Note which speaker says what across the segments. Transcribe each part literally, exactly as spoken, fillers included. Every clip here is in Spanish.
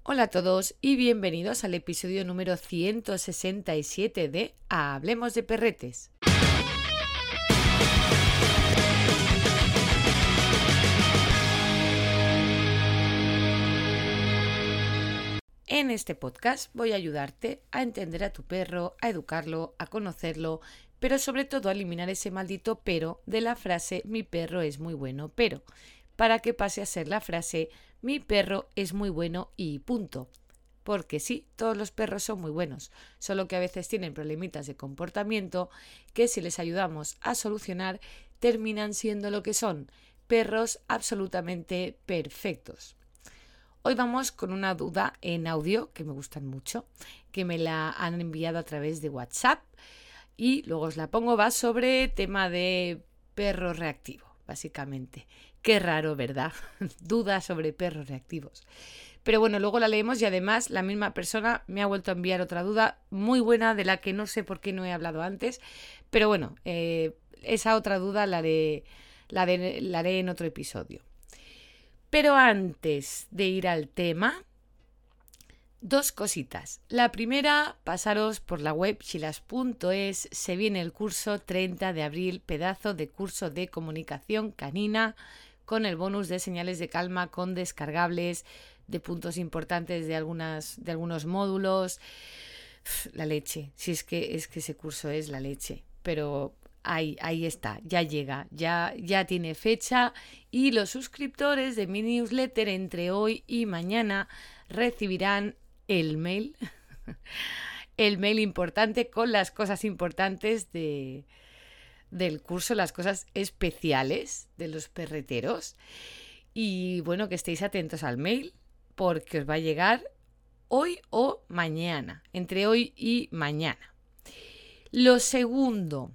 Speaker 1: Hola a todos y bienvenidos al episodio número ciento sesenta y siete de Hablemos de Perretes. En este podcast voy a ayudarte a entender a tu perro, a educarlo, a conocerlo, pero sobre todo a eliminar ese maldito pero de la frase mi perro es muy bueno, pero para que pase a ser la frase mi perro es muy bueno y punto. Porque sí, todos los perros son muy buenos, solo que a veces tienen problemitas de comportamiento que si les ayudamos a solucionar terminan siendo lo que son, perros absolutamente perfectos. Hoy vamos con una duda en audio que me gustan mucho, que me la han enviado a través de WhatsApp y luego os la pongo, va sobre tema de perro reactivo, básicamente. Qué raro, ¿verdad? Dudas sobre perros reactivos. Pero bueno, luego la leemos y además la misma persona me ha vuelto a enviar otra duda muy buena de la que no sé por qué no he hablado antes. Pero bueno, eh, esa otra duda la haré, la, de, la haré en otro episodio. Pero antes de ir al tema, dos cositas. La primera, pasaros por la web chilas punto es, se viene el curso treinta de abril, pedazo de curso de comunicación canina, con el bonus de señales de calma, con descargables de puntos importantes de, algunas, de algunos módulos. La leche, si es que, es que ese curso es la leche, pero ahí, ahí está, ya llega, ya, ya tiene fecha y los suscriptores de mi newsletter entre hoy y mañana recibirán el mail, el mail importante con las cosas importantes de... del curso, las cosas especiales de los perreteros. Y bueno, que estéis atentos al mail porque os va a llegar hoy o mañana, entre hoy y mañana. Lo segundo,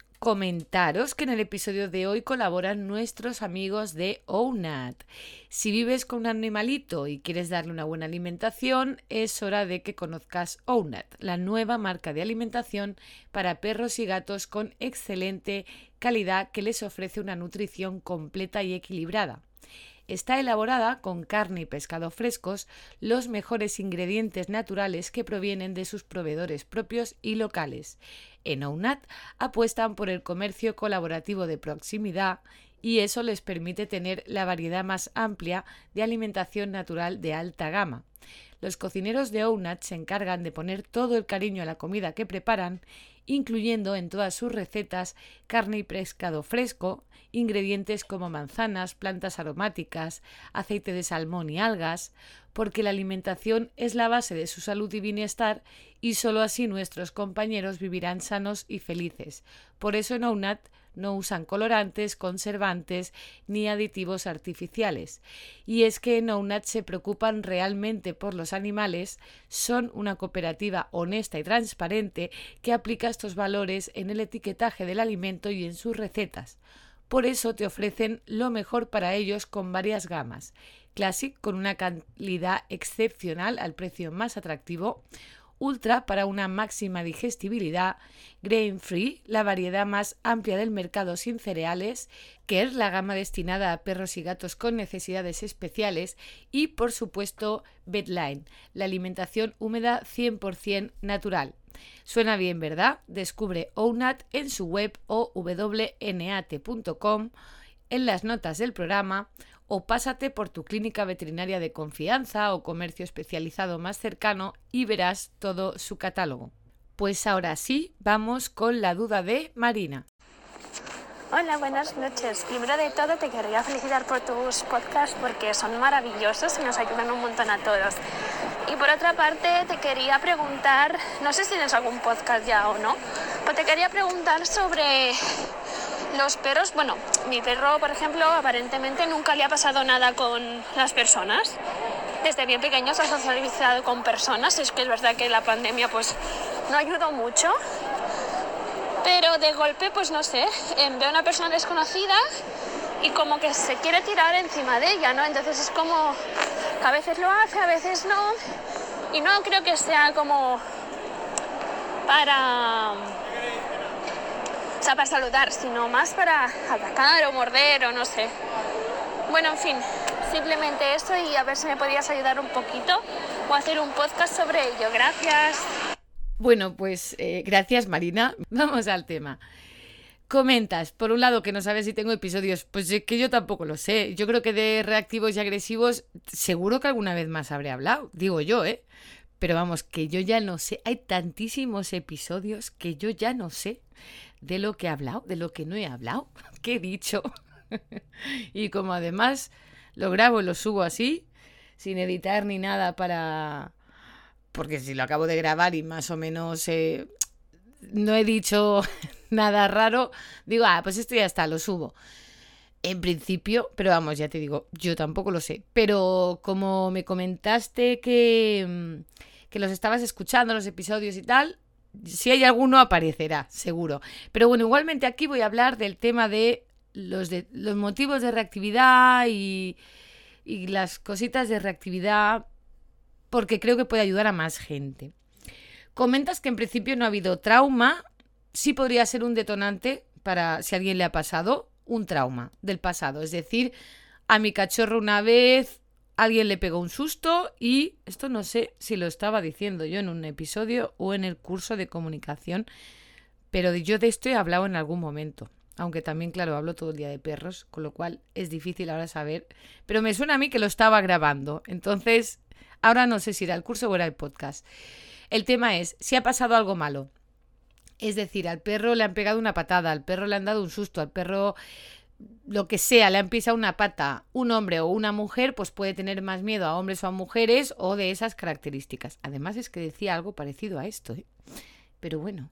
Speaker 1: comentaros que en el episodio de hoy colaboran nuestros amigos de OWNAT. Si vives con un animalito y quieres darle una buena alimentación, es hora de que conozcas OWNAT, la nueva marca de alimentación para perros y gatos con excelente calidad que les ofrece una nutrición completa y equilibrada. Está elaborada con carne y pescado frescos, los mejores ingredientes naturales que provienen de sus proveedores propios y locales. En OWNAT apuestan por el comercio colaborativo de proximidad y eso les permite tener la variedad más amplia de alimentación natural de alta gama. Los cocineros de OWNAT se encargan de poner todo el cariño a la comida que preparan, incluyendo en todas sus recetas carne y pescado fresco, ingredientes como manzanas, plantas aromáticas, aceite de salmón y algas, porque la alimentación es la base de su salud y bienestar y solo así nuestros compañeros vivirán sanos y felices. Por eso en OWNAT no usan colorantes, conservantes ni aditivos artificiales. Y es que en OWNAT se preocupan realmente por los animales, son una cooperativa honesta y transparente que aplica estos valores en el etiquetaje del alimento y en sus recetas. Por eso te ofrecen lo mejor para ellos con varias gamas. Classic con una calidad excepcional al precio más atractivo, Ultra para una máxima digestibilidad, Grain Free, la variedad más amplia del mercado sin cereales, Care, la gama destinada a perros y gatos con necesidades especiales y, por supuesto, Vetline, la alimentación húmeda cien por ciento natural. Suena bien, ¿verdad? Descubre OWNAT en su web o w n a t punto com, en las notas del programa, o pásate por tu clínica veterinaria de confianza o comercio especializado más cercano y verás todo su catálogo. Pues ahora sí, vamos con la duda de Marina.
Speaker 2: Hola, buenas noches. Primero de todo te querría felicitar por tus podcasts porque son maravillosos y nos ayudan un montón a todos. Y por otra parte te quería preguntar, no sé si tienes algún podcast ya o no, pero te quería preguntar sobre los perros. Bueno, mi perro, por ejemplo, aparentemente nunca le ha pasado nada con las personas. Desde bien pequeño se ha socializado con personas. Es que es verdad que la pandemia pues no ayudó mucho. Pero de golpe, pues no sé, ve a una persona desconocida y como que se quiere tirar encima de ella, ¿no? Entonces es como que a veces lo hace, a veces no. Y no creo que sea como para... O sea, para saludar, sino más para atacar o morder o no sé. Bueno, en fin, simplemente eso y a ver si me podías ayudar un poquito o o hacer un podcast sobre ello. Gracias.
Speaker 1: Bueno, pues eh, gracias, Marina. Vamos al tema. Comentas, por un lado, que no sabes si tengo episodios, pues es que yo tampoco lo sé. Yo creo que de reactivos y agresivos seguro que alguna vez más habré hablado, digo yo, ¿eh? Pero vamos, que yo ya no sé. Hay tantísimos episodios que yo ya no sé de lo que he hablado, de lo que no he hablado, qué he dicho. Y como además lo grabo y lo subo así, sin editar ni nada para... Porque si lo acabo de grabar y más o menos eh, no he dicho nada raro, digo, ah, pues esto ya está, lo subo. En principio, pero vamos, ya te digo, yo tampoco lo sé. Pero como me comentaste que, que los estabas escuchando, los episodios y tal, si hay alguno aparecerá, seguro. Pero bueno, igualmente aquí voy a hablar del tema de los, de, los motivos de reactividad y, y las cositas de reactividad, porque creo que puede ayudar a más gente. Comentas que en principio no ha habido trauma, sí podría ser un detonante para si a alguien le ha pasado un trauma del pasado. Es decir, a mi cachorro una vez alguien le pegó un susto y esto no sé si lo estaba diciendo yo en un episodio o en el curso de comunicación, pero yo de esto he hablado en algún momento. Aunque también, claro, hablo todo el día de perros, con lo cual es difícil ahora saber. Pero me suena a mí que lo estaba grabando. Entonces, ahora no sé si era el curso o era el podcast. El tema es, si ha pasado algo malo. Es decir, al perro le han pegado una patada, al perro le han dado un susto, al perro lo que sea, le han pisado una pata, un hombre o una mujer, pues puede tener más miedo a hombres o a mujeres o de esas características. Además es que decía algo parecido a esto, ¿eh? Pero bueno.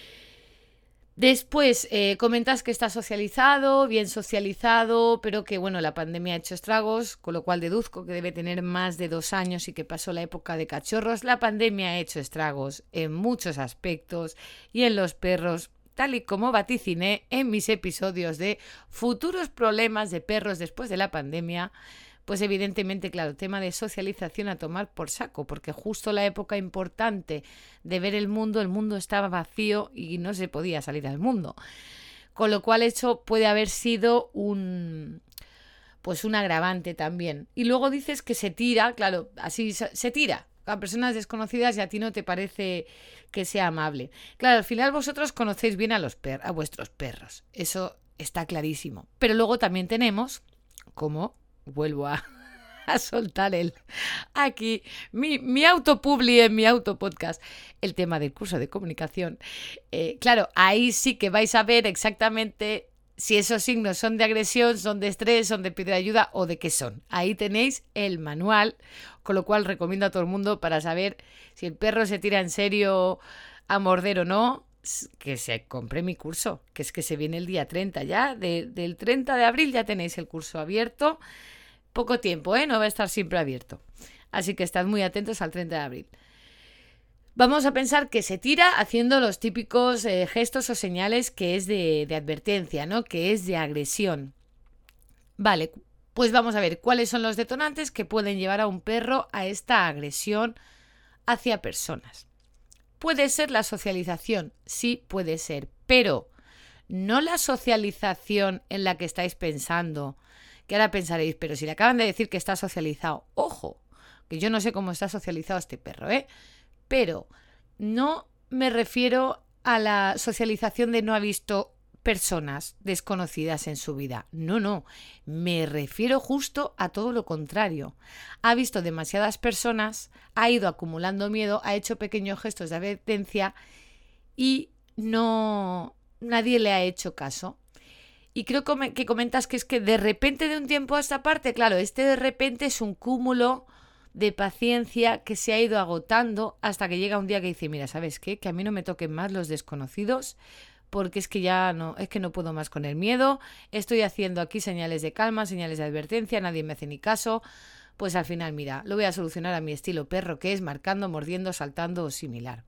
Speaker 1: Después eh, comentas que está socializado, bien socializado, pero que bueno, la pandemia ha hecho estragos, con lo cual deduzco que debe tener más de dos años y que pasó la época de cachorros. La pandemia ha hecho estragos en muchos aspectos y en los perros, tal y como vaticiné en mis episodios de futuros problemas de perros después de la pandemia. Pues evidentemente, claro, tema de socialización a tomar por saco, porque justo la época importante de ver el mundo, el mundo estaba vacío y no se podía salir al mundo. Con lo cual eso puede haber sido un, pues un agravante también. Y luego dices que se tira, claro, así se tira a personas desconocidas y a ti no te parece que sea amable. Claro, al final vosotros conocéis bien a, los per- a vuestros perros, eso está clarísimo. Pero luego también tenemos, como... Vuelvo a, a soltar el aquí mi, mi autopubli en mi autopodcast, el tema del curso de comunicación. Eh, claro, ahí sí que vais a ver exactamente si esos signos son de agresión, son de estrés, son de pedir ayuda o de qué son. Ahí tenéis el manual, con lo cual recomiendo a todo el mundo para saber si el perro se tira en serio a morder o no, que se compre mi curso, que es que se viene el día treinta ya, de, del treinta de abril ya tenéis el curso abierto. Poco tiempo, ¿eh? No va a estar siempre abierto. Así que estad muy atentos al treinta de abril. Vamos a pensar que se tira haciendo los típicos eh, gestos o señales que es de, de advertencia, ¿no? Que es de agresión. Vale, pues vamos a ver cuáles son los detonantes que pueden llevar a un perro a esta agresión hacia personas. Puede ser la socialización, sí puede ser, pero no la socialización en la que estáis pensando, que ahora pensaréis, pero si le acaban de decir que está socializado, ojo, que yo no sé cómo está socializado este perro, ¿eh? Pero no me refiero a la socialización de no ha visto personas desconocidas en su vida. No, no, me refiero justo a todo lo contrario. Ha visto demasiadas personas, ha ido acumulando miedo, ha hecho pequeños gestos de advertencia y no, nadie le ha hecho caso. Y creo que comentas que es que de repente de un tiempo a esta parte, claro, este de repente es un cúmulo de paciencia que se ha ido agotando hasta que llega un día que dice, mira, ¿sabes qué? Que a mí no me toquen más los desconocidos porque es que ya no, es que no puedo más con el miedo, estoy haciendo aquí señales de calma, señales de advertencia, nadie me hace ni caso, pues al final, mira, lo voy a solucionar a mi estilo perro, que es marcando, mordiendo, saltando o similar.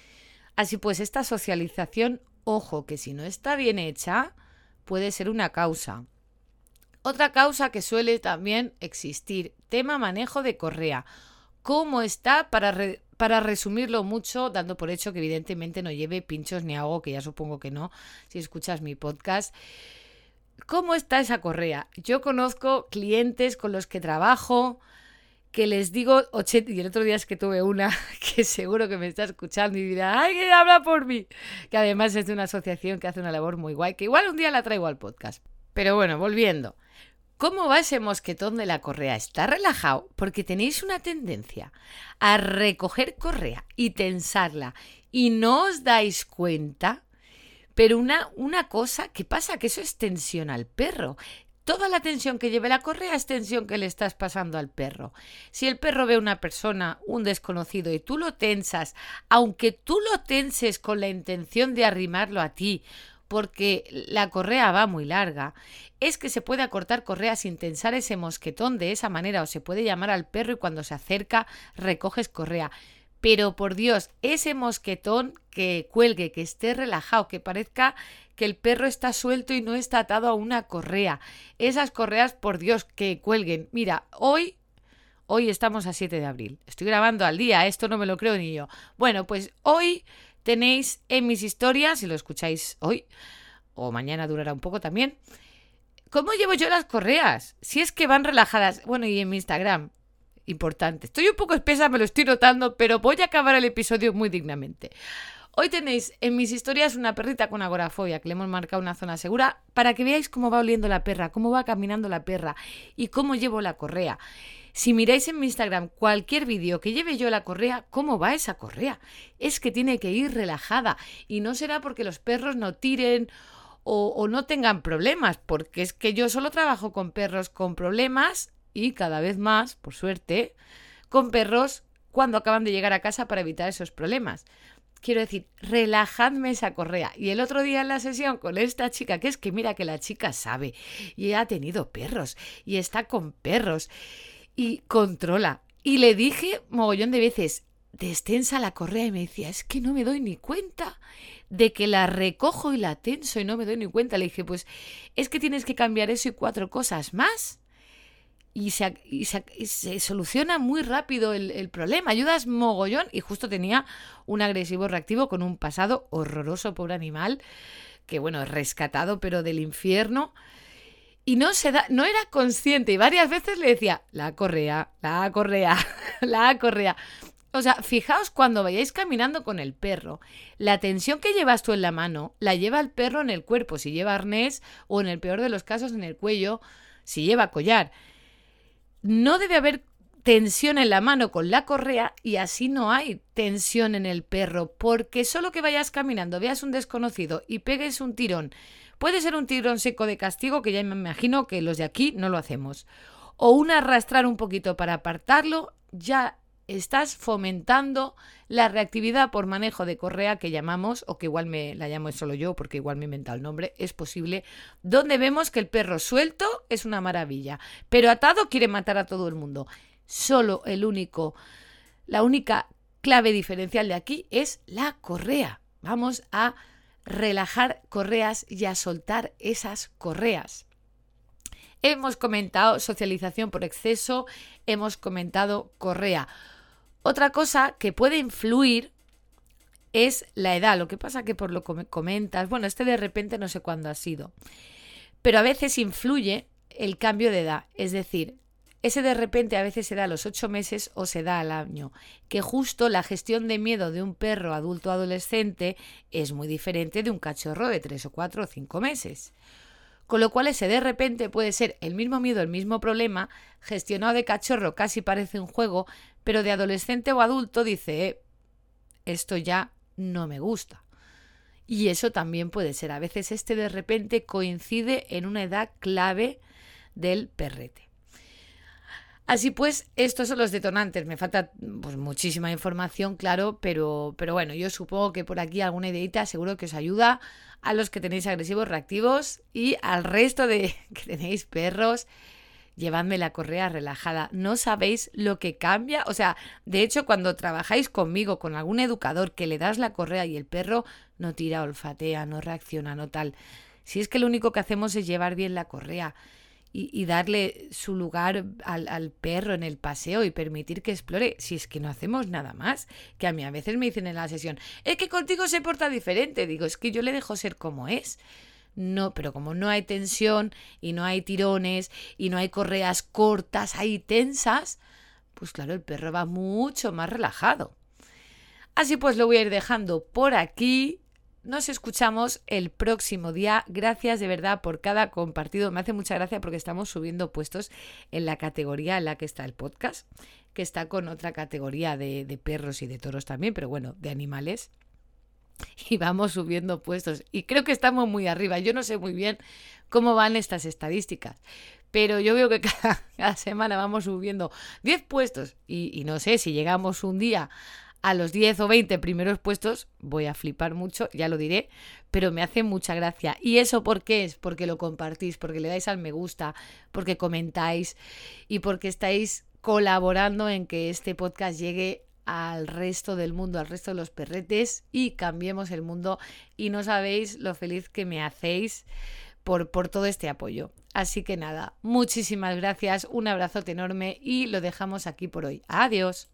Speaker 1: Así pues, esta socialización, ojo, que si no está bien hecha, puede ser una causa. Otra causa que suele también existir, tema manejo de correa. ¿Cómo está? Para, re, para resumirlo mucho, dando por hecho que evidentemente no lleve pinchos ni algo, que ya supongo que no, si escuchas mi podcast. ¿Cómo está esa correa? Yo conozco clientes con los que trabajo que les digo ochenta, y el otro día es que tuve una que seguro que me está escuchando y dirá, ¡ay, que habla por mí! Que además es de una asociación que hace una labor muy guay, que igual un día la traigo al podcast. Pero bueno, volviendo. ¿Cómo va ese mosquetón de la correa? Está relajado porque tenéis una tendencia a recoger correa y tensarla y no os dais cuenta. Pero una, una cosa, ¿qué pasa? Que eso es tensión al perro. Toda la tensión que lleve la correa es tensión que le estás pasando al perro. Si el perro ve a una persona, un desconocido, y tú lo tensas, aunque tú lo tenses con la intención de arrimarlo a ti, porque la correa va muy larga, es que se puede acortar correa sin tensar ese mosquetón de esa manera, o se puede llamar al perro y cuando se acerca recoges correa. Pero por Dios, ese mosquetón que cuelgue, que esté relajado, que parezca que el perro está suelto y no está atado a una correa. Esas correas, por Dios, que cuelguen. Mira, hoy, hoy estamos a siete de abril. Estoy grabando al día, esto no me lo creo ni yo. Bueno, pues hoy tenéis en mis historias, si lo escucháis hoy, o mañana durará un poco también, ¿cómo llevo yo las correas? Si es que van relajadas. Bueno, y en mi Instagram. Importante. Estoy un poco espesa, me lo estoy notando, pero voy a acabar el episodio muy dignamente. Hoy tenéis en mis historias una perrita con agorafobia, que le hemos marcado una zona segura, para que veáis cómo va oliendo la perra, cómo va caminando la perra y cómo llevo la correa. Si miráis en mi Instagram cualquier vídeo que lleve yo la correa, ¿cómo va esa correa? Es que tiene que ir relajada y no será porque los perros no tiren o, o no tengan problemas, porque es que yo solo trabajo con perros con problemas y cada vez más, por suerte, con perros cuando acaban de llegar a casa para evitar esos problemas. Quiero decir, relajadme esa correa. Y el otro día en la sesión con esta chica, que es que mira que la chica sabe y ha tenido perros y está con perros y controla. Y le dije mogollón de veces, destensa la correa, y me decía, es que no me doy ni cuenta de que la recojo y la tenso y no me doy ni cuenta. Le dije, pues es que tienes que cambiar eso y cuatro cosas más. Y se, y, se, y se soluciona muy rápido el, el problema. Ayudas mogollón. Y justo tenía un agresivo reactivo con un pasado horroroso, pobre animal, que bueno, rescatado pero del infierno. Y no se da, no era consciente. Y varias veces le decía, la correa, la correa, la correa. O sea, fijaos cuando vayáis caminando con el perro, la tensión que llevas tú en la mano, la lleva el perro en el cuerpo, si lleva arnés, o en el peor de los casos en el cuello, si lleva collar. No debe haber tensión en la mano con la correa y así no hay tensión en el perro, porque solo que vayas caminando, veas un desconocido y pegues un tirón, puede ser un tirón seco de castigo, que ya me imagino que los de aquí no lo hacemos, o un arrastrar un poquito para apartarlo, ya estás fomentando la reactividad por manejo de correa que llamamos, o que igual me la llamo solo yo porque igual me he inventado el nombre, es posible, donde vemos que el perro suelto es una maravilla, pero atado quiere matar a todo el mundo. Solo el único, la única clave diferencial de aquí es la correa. Vamos a relajar correas y a soltar esas correas. Hemos comentado socialización por exceso, hemos comentado correa. Otra cosa que puede influir es la edad. Lo que pasa que por lo que comentas, bueno, este de repente no sé cuándo ha sido, pero a veces influye el cambio de edad. Es decir, ese de repente a veces se da a los ocho meses o se da al año, que justo la gestión de miedo de un perro adulto adolescente es muy diferente de un cachorro de tres o cuatro o cinco meses. Con lo cual ese de repente puede ser el mismo miedo, el mismo problema, gestionado de cachorro casi parece un juego, pero de adolescente o adulto dice, eh, esto ya no me gusta. Y eso también puede ser. A veces este de repente coincide en una edad clave del perrete. Así pues, estos son los detonantes. Me falta pues, muchísima información, claro, pero, pero bueno, yo supongo que por aquí alguna ideita seguro que os ayuda a los que tenéis agresivos reactivos y al resto de que tenéis perros. Llevadme la correa relajada. No sabéis lo que cambia. O sea, de hecho, cuando trabajáis conmigo, con algún educador que le das la correa y el perro no tira, olfatea, no reacciona, no tal. Si es que lo único que hacemos es llevar bien la correa. Y, y darle su lugar al, al perro en el paseo y permitir que explore, si es que no hacemos nada más. Que a mí a veces me dicen en la sesión, es que contigo se porta diferente. Digo, es que yo le dejo ser como es. No, pero como no hay tensión y no hay tirones y no hay correas cortas ahí tensas, pues claro, el perro va mucho más relajado. Así pues lo voy a ir dejando por aquí. Nos escuchamos el próximo día. Gracias de verdad por cada compartido. Me hace mucha gracia porque estamos subiendo puestos en la categoría en la que está el podcast, que está con otra categoría de, de perros y de toros también, pero bueno, de animales. Y vamos subiendo puestos. Y creo que estamos muy arriba. Yo no sé muy bien cómo van estas estadísticas, pero yo veo que cada, cada semana vamos subiendo diez puestos. Y, y no sé, si llegamos un día a los diez o veinte primeros puestos, voy a flipar mucho, ya lo diré, pero me hace mucha gracia. ¿Y eso por qué es? Porque lo compartís, porque le dais al me gusta, porque comentáis y porque estáis colaborando en que este podcast llegue al resto del mundo, al resto de los perretes y cambiemos el mundo. Y no sabéis lo feliz que me hacéis por, por todo este apoyo. Así que nada, muchísimas gracias, un abrazote enorme y lo dejamos aquí por hoy. Adiós.